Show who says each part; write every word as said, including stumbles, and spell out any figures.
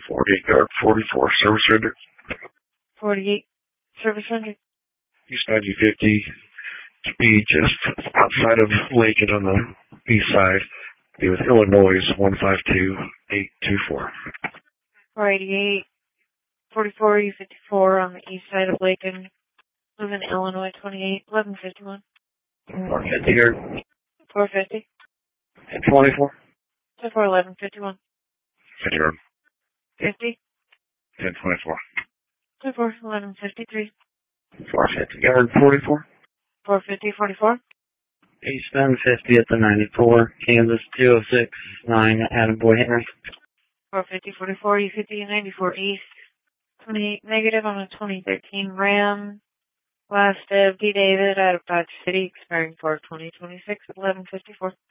Speaker 1: forty-eight yard, forty-four, service render.
Speaker 2: forty-eight, service render.
Speaker 1: East ninety fifty, to be just outside of Lincoln on the east side. Be with Illinois, one five two eight two four.
Speaker 2: four eighty-eight, forty-four E fifty-four on the east side of Lincoln. Live in Illinois, twenty-eight, eleven fifty-one.
Speaker 1: four fifty here.
Speaker 2: four fifty.
Speaker 1: ten twenty-four.
Speaker 2: two four eleven fifty-one.
Speaker 1: fifty yard.
Speaker 2: fifty.
Speaker 1: ten twenty-four.
Speaker 2: two four eleven fifty-three.
Speaker 1: four fifty yard, forty-four.
Speaker 2: four fifty, forty-four.
Speaker 3: Eastbound fifty at the ninety-four, Kansas two oh six nine, Attaboy Henry.
Speaker 2: four fifty, forty-four, E fifty, ninety-four East. twenty-eight negative on a twenty thirteen Ram. Last of D. David out of Dodge City, expiring for twenty twenty-six, eleven fifty-four.